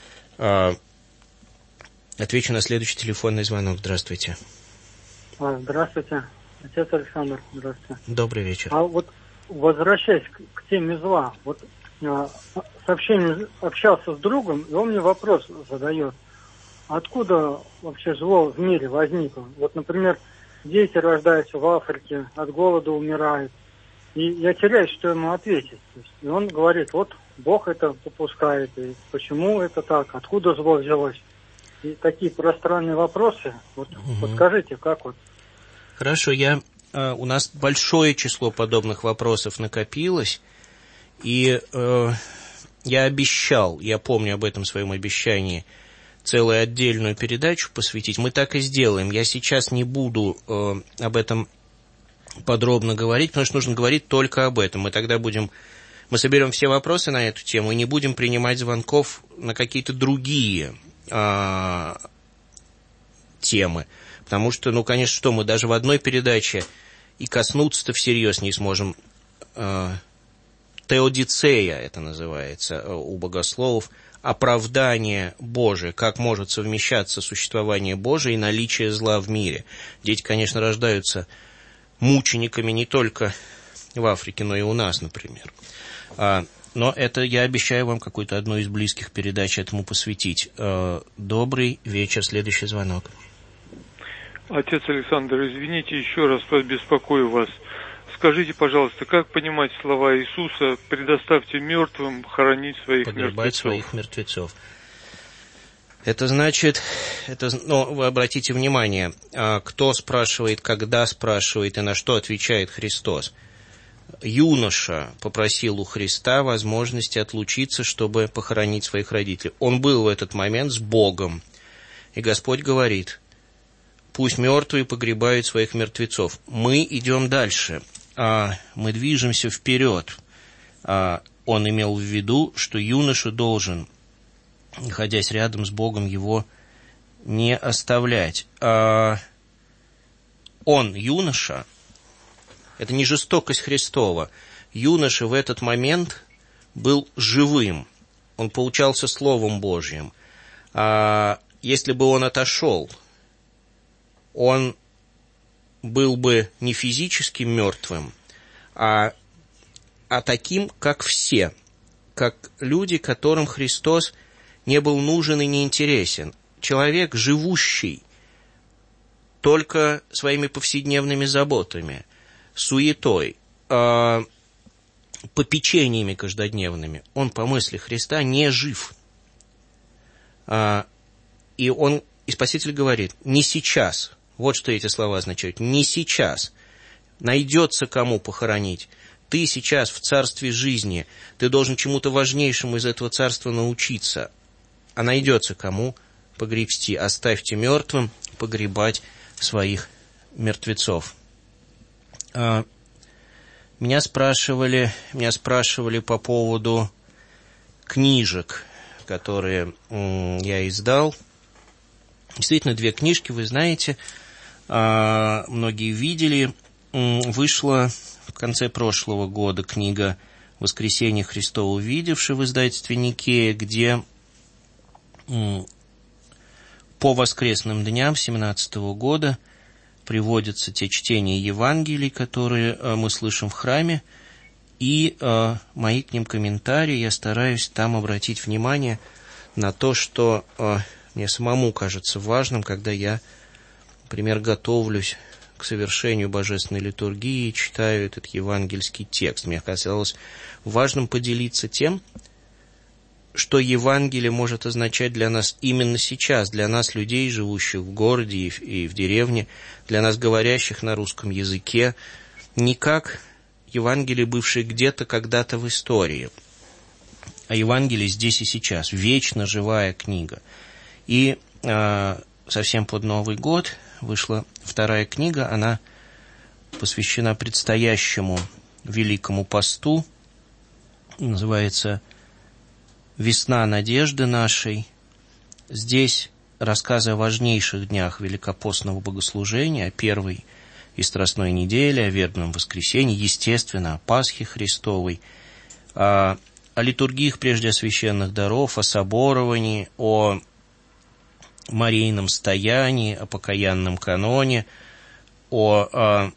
Отвечу на следующий телефонный звонок. Здравствуйте. Здравствуйте. Отец Александр, здравствуйте. Добрый вечер. Вот возвращаясь к теме зла, вот с общением общался с другом, и он мне вопрос задает. Откуда вообще зло в мире возникло? Вот, например, дети рождаются в Африке, от голода умирают. И я теряюсь, что ему ответить. И он говорит: вот Бог это попускает, и почему это так, откуда зло взялось? И такие пространные вопросы. Вот подскажите, как вот? Хорошо, у нас большое число подобных вопросов накопилось, и я обещал, я помню об этом своем обещании, целую отдельную передачу посвятить. Мы так и сделаем. Я сейчас не буду об этом подробно говорить, потому что нужно говорить только об этом. Мы соберем все вопросы на эту тему и не будем принимать звонков на какие-то другие темы. Потому что, конечно, мы даже в одной передаче и коснуться-то всерьез не сможем. Теодицея это называется у богословов. Оправдание Божие, как может совмещаться существование Божие и наличие зла в мире. Дети, конечно, рождаются мучениками не только в Африке, но и у нас, например. Но это я обещаю вам какую-то одну из близких передач этому посвятить. Добрый вечер, следующий звонок. Отец Александр, извините, еще раз побеспокою вас. Скажите, пожалуйста, как понимать слова Иисуса: «Предоставьте мертвым хоронить своих погребать мертвецов»? Своих мертвецов. Это значит, вы обратите внимание, кто спрашивает, когда спрашивает и на что отвечает Христос. Юноша попросил у Христа возможности отлучиться, чтобы похоронить своих родителей. Он был в этот момент с Богом. И Господь говорит: пусть мертвые погребают своих мертвецов. Мы идем дальше. Мы движемся вперед. Он имел в виду, что юноша должен, находясь рядом с Богом, его не оставлять. Он, юноша, это не жестокость Христова. Юноша в этот момент был живым, он получался Словом Божьим. А если бы он отошел, он был бы не физически мертвым, а таким, как все, как люди, которым Христос не был нужен и не интересен. Человек, живущий только своими повседневными заботами, суетой, попечениями каждодневными, он по мысли Христа не жив. И Спаситель говорит, не сейчас. Вот что эти слова означают. Не сейчас. Найдется кому похоронить. Ты сейчас в царстве жизни. Ты должен чему-то важнейшему из этого царства научиться. А найдется кому погребсти. Оставьте мертвым погребать своих мертвецов. Меня спрашивали по поводу книжек, которые я издал. Действительно, 2 книжки, вы знаете, многие видели. Вышла в конце прошлого года книга «Воскресение Христово увидевши» в издательстве Никея, где по воскресным дням 2017 года приводятся те чтения Евангелий, которые мы слышим в храме, и мои к ним комментарии. Я стараюсь там обратить внимание на то, что мне самому кажется важным, когда я, например, готовлюсь к совершению божественной литургии и читаю этот евангельский текст. Мне казалось важным поделиться тем, что Евангелие может означать для нас именно сейчас, для нас, людей, живущих в городе и в деревне, для нас, говорящих на русском языке, не как Евангелие, бывшее где-то, когда-то в истории, а Евангелие здесь и сейчас, вечно живая книга. И совсем под Новый год вышла 2 книга, она посвящена предстоящему Великому посту, называется «Весна надежды нашей». Здесь рассказы о важнейших днях великопостного богослужения, о первой и страстной неделе, о вербном воскресенье, естественно, о Пасхе Христовой, о литургиях прежде освященных даров, о соборовании, о Марийном стоянии, о покаянном каноне, об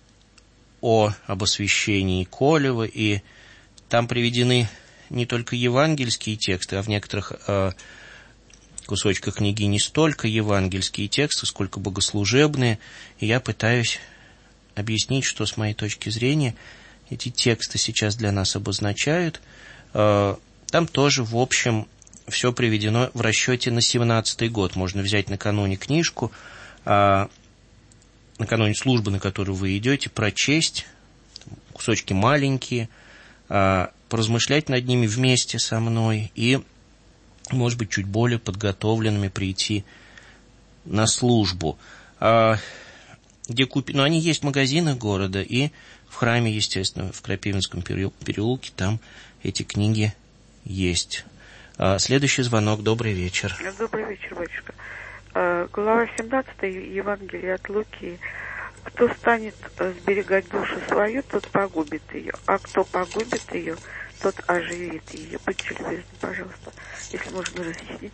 освящении Колева, и там приведены не только евангельские тексты, а в некоторых кусочках книги не столько евангельские тексты, сколько богослужебные, и я пытаюсь объяснить, что с моей точки зрения эти тексты сейчас для нас обозначают. Там тоже, в общем, все приведено в расчете на 17-й год. Можно взять накануне книжку, накануне службы, на которую вы идете, прочесть, кусочки маленькие, поразмышлять над ними вместе со мной и, может быть, чуть более подготовленными прийти на службу. Где купить? Ну, они есть в магазинах города и в храме, естественно, в Крапивинском переулке, там эти книги есть. Следующий звонок. Добрый вечер. Добрый вечер, батюшка. Глава 17 Евангелия от Луки. Кто станет сберегать душу свою, тот погубит ее. А кто погубит ее, тот оживит ее. Будьте любезны, пожалуйста, если можно разъяснить.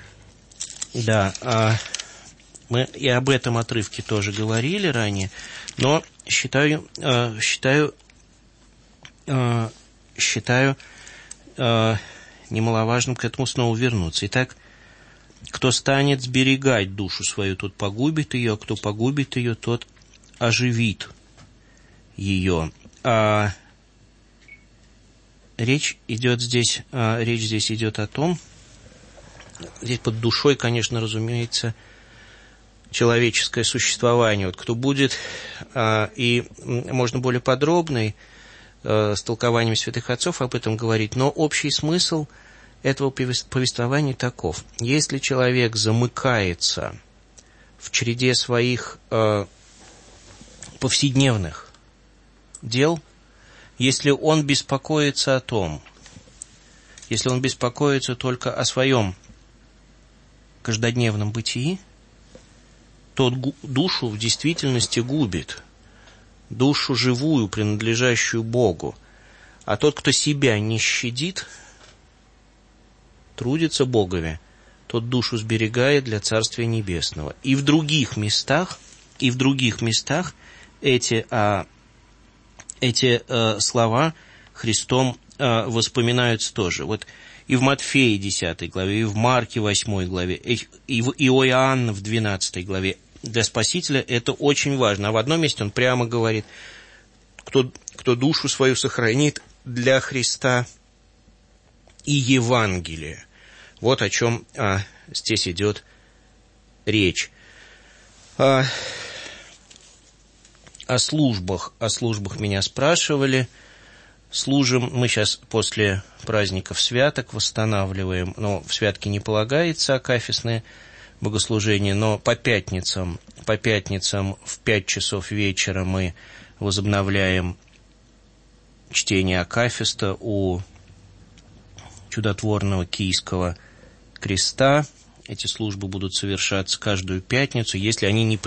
Да, мы и об этом отрывке тоже говорили ранее, но считаю немаловажным к этому снова вернуться. Итак, кто станет сберегать душу свою, тот погубит ее, а кто погубит ее, тот оживит ее. Речь здесь идет о том, здесь под душой, конечно, разумеется, человеческое существование. Вот кто будет, и можно более подробный с толкованием святых отцов об этом говорить, но общий смысл этого повествования таков. Если человек замыкается в череде своих повседневных дел, если он беспокоится о том, если он беспокоится только о своем каждодневном бытии, то душу в действительности губит, душу живую, принадлежащую Богу. А тот, кто себя не щадит, трудится Богове, тот душу сберегает для Царствия Небесного. И в других местах эти слова Христом воспоминаются тоже. Вот и в Матфея 10 главе, и в Марке 8 главе, и в Иоанна в 12 главе. Для Спасителя это очень важно. А в одном месте он прямо говорит: кто душу свою сохранит для Христа и Евангелия. Вот о чем здесь идет речь. О службах меня спрашивали. Служим мы сейчас после праздников святок, восстанавливаем, но в святки не полагается акафистное богослужение, но по пятницам в 5 часов вечера мы возобновляем чтение акафиста у чудотворного Киевского креста. Эти службы будут совершаться каждую пятницу, если они не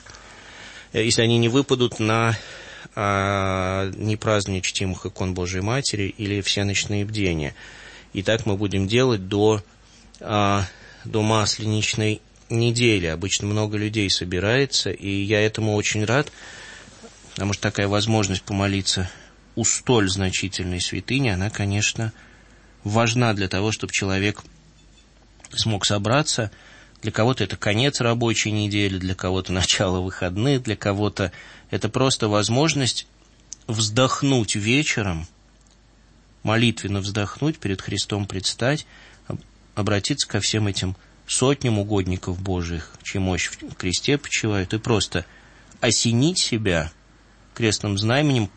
выпадут на непразднование чтимых икон Божией Матери или всеночные бдения. И так мы будем делать до Масленичной недели. Обычно много людей собирается, и я этому очень рад, потому что такая возможность помолиться у столь значительной святыни, она, конечно, важна для того, чтобы человек смог собраться. Для кого-то это конец рабочей недели, для кого-то начало выходных, для кого-то это просто возможность вздохнуть вечером, молитвенно вздохнуть, перед Христом предстать, обратиться ко всем этим сотням угодников Божиих, чьи мощь в кресте почивают, и просто осенить себя крестным знаменем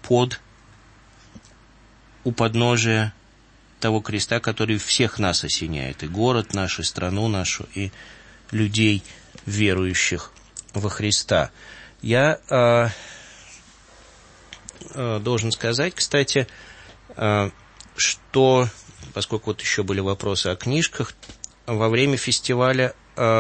у подножия того креста, который всех нас осеняет, и город наш, и страну нашу, и людей, верующих во Христа. Я должен сказать, кстати, что, поскольку вот еще были вопросы о книжках, во время фестиваля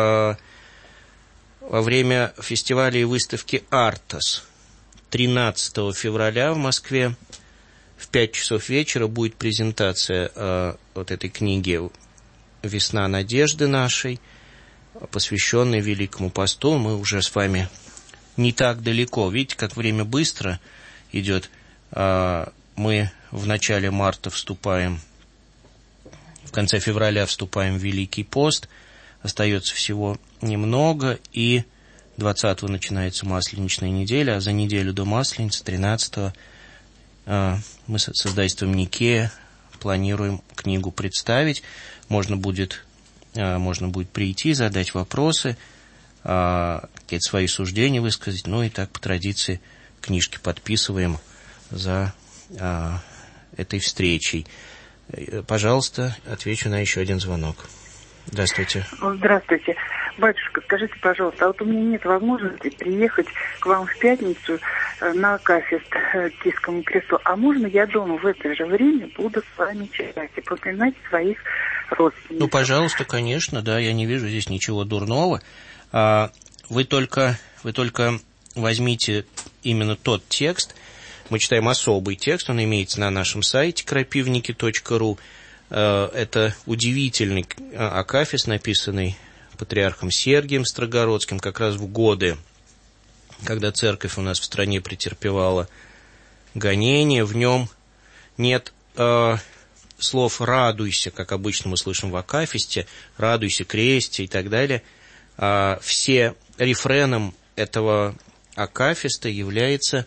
и выставки «Артас» 13 февраля в Москве в 5 часов вечера будет презентация вот этой книги «Весна надежды нашей», посвященной Великому посту. Мы уже с вами не так далеко. Видите, как время быстро идет. Мы в начале марта в конце февраля вступаем в Великий пост. Остается всего немного, и 20-го начинается Масленичная неделя, а за неделю до Масленицы, 13-го, мы с издательством Никея планируем книгу представить. Можно будет прийти, задать вопросы, какие-то свои суждения высказать, ну и так по традиции книжки подписываем за этой встречей. Пожалуйста, отвечу на еще один звонок. Здравствуйте. Здравствуйте. Батюшка, скажите, пожалуйста, а вот у меня нет возможности приехать к вам в пятницу на акафист к Киевскому кресту. А можно я дома в это же время буду с вами читать и поминать своих родственников? Ну, пожалуйста, конечно, да, я не вижу здесь ничего дурного. Вы только возьмите именно тот текст. Мы читаем особый текст, он имеется на нашем сайте крапивники.ру. Это удивительный акафист, написанный патриархом Сергием Строгородским, как раз в годы, когда церковь у нас в стране претерпевала гонения. В нем нет слов «радуйся», как обычно мы слышим в акафисте, «радуйся, кресте» и так далее. Все рефреном этого акафиста является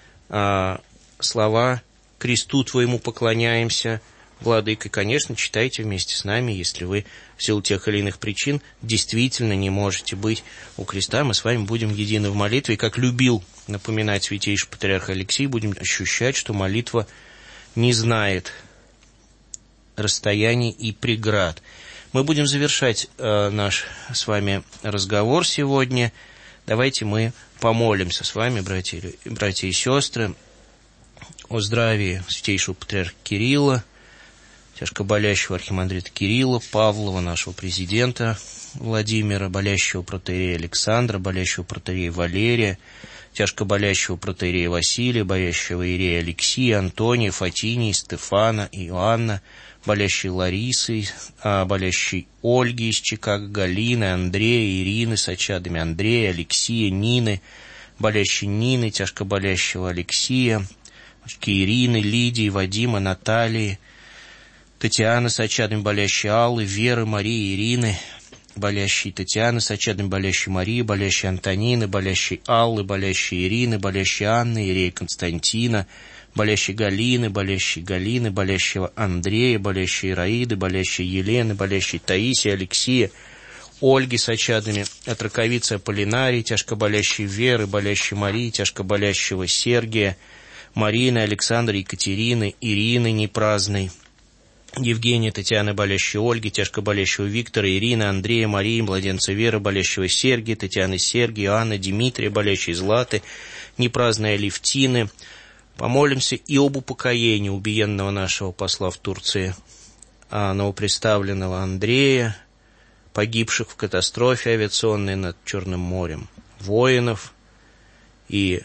слова «кресту твоему поклоняемся», Владыка, конечно, читайте вместе с нами, если вы в силу тех или иных причин действительно не можете быть у креста. Мы с вами будем едины в молитве. И как любил напоминать святейший патриарх Алексий, будем ощущать, что молитва не знает расстояний и преград. Мы будем завершать наш с вами разговор сегодня. Давайте мы помолимся с вами, братья и сестры, о здравии святейшего патриарха Кирилла, тяжко болящего архимандрита Кирилла, Павлова, нашего президента Владимира, болящего протоиерея Александра, болящего протоиерея Валерия, тяжко болящего протоиерея Василия, болящего иерея Алексия, Антония, Фатинии, Стефана, Иоанна, болящей Ларисы, болящей Ольги из Чикаго, Галины, Андрея, Ирины с очадами Андрея, Алексия, Нины, болящей Нины, тяжко болящего Алексия, Ирины, Лидии, Вадима, Натальи, Татьяны с очадами болящей Аллы, Веры, Марии, Ирины, болящей Татьяны с очадами болящей Марии, болящей Антонины, болящей Аллы, болящей Ирины, болящей Анны, иерея Константина, болящей Галины, болящего Андрея, болящей Ираиды, болящей Елены, болящей Таисии, Алексия, Ольги с очадами от раковицы Аполлинарии, тяжко болящей Веры, болящей Марии, тяжко болящего Сергия, Марины, Александра, Екатерины, Ирины непраздной, Евгения, Татьяны, болящей Ольги, тяжко болящего Виктора, Ирины, Андрея, Марии, младенца Веры, болящего Сергия, Татьяны, Сергия, Анны, Дмитрия, болящей Златы, непраздной Алевтины. Помолимся и об упокоении убиенного нашего посла в Турции, новоприставленного Андрея, погибших в катастрофе авиационной над Черным морем, воинов и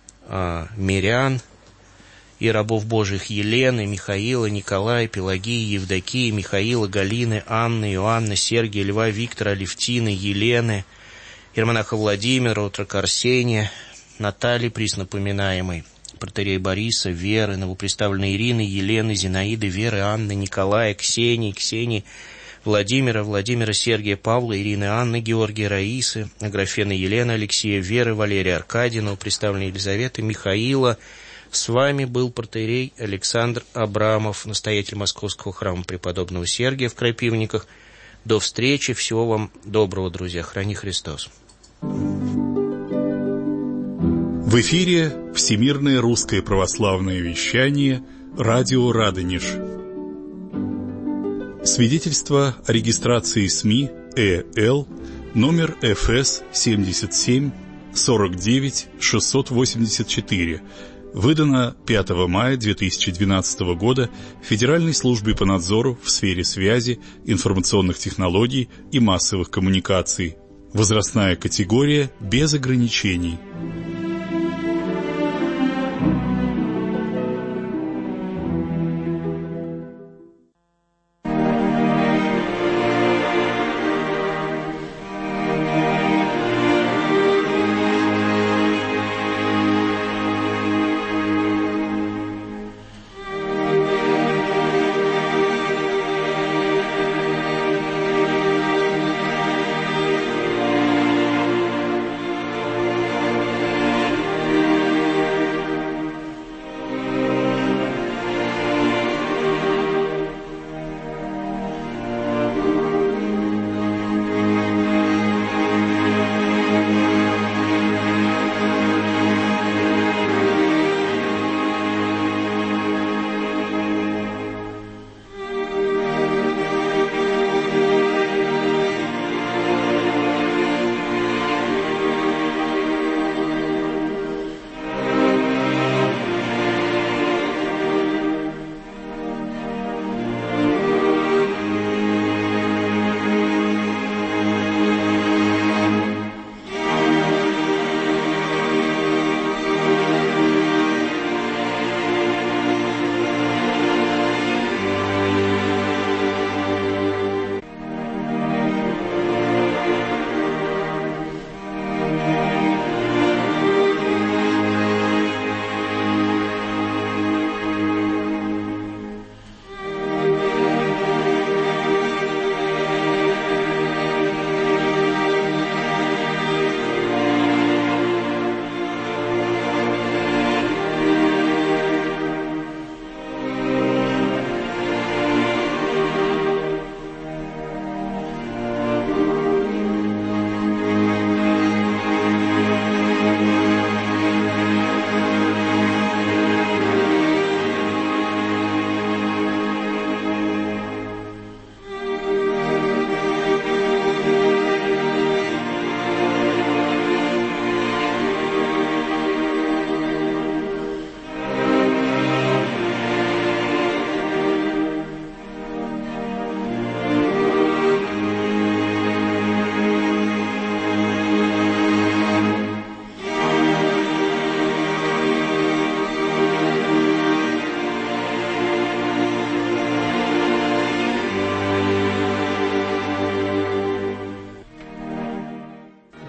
мирян, и рабов Божьих Елены, Михаила, Николая, Пелагии, Евдокии, Михаила, Галины, Анны, Иоанна, Сергия, Льва, Виктора, Алевтины, Елены, иеромонаха Владимира, отрока Арсения, Натальи, приснапоминаемой, протоиерея Бориса, Веры, новоприставленной Ирины, Елены, Зинаиды, Веры, Анны, Николая, Ксении, Владимира, Сергия, Павла, Ирины, Анны, Георгия, Раисы, Аграфены, Елены, Алексея, Веры, Валерия, Аркадия, новоприставленной Елизаветы, Михаила. С вами был протоиерей Александр Абрамов, настоятель Московского храма преподобного Сергия в Крапивниках. До встречи, всего вам доброго, друзья, храни Христос. В эфире Всемирное русское православное вещание «Радио Радонеж». Свидетельство о регистрации СМИ ЭЛ номер ФС 77 49 684, выдано 5 мая 2012 года Федеральной службе по надзору в сфере связи, информационных технологий и массовых коммуникаций. Возрастная категория без ограничений.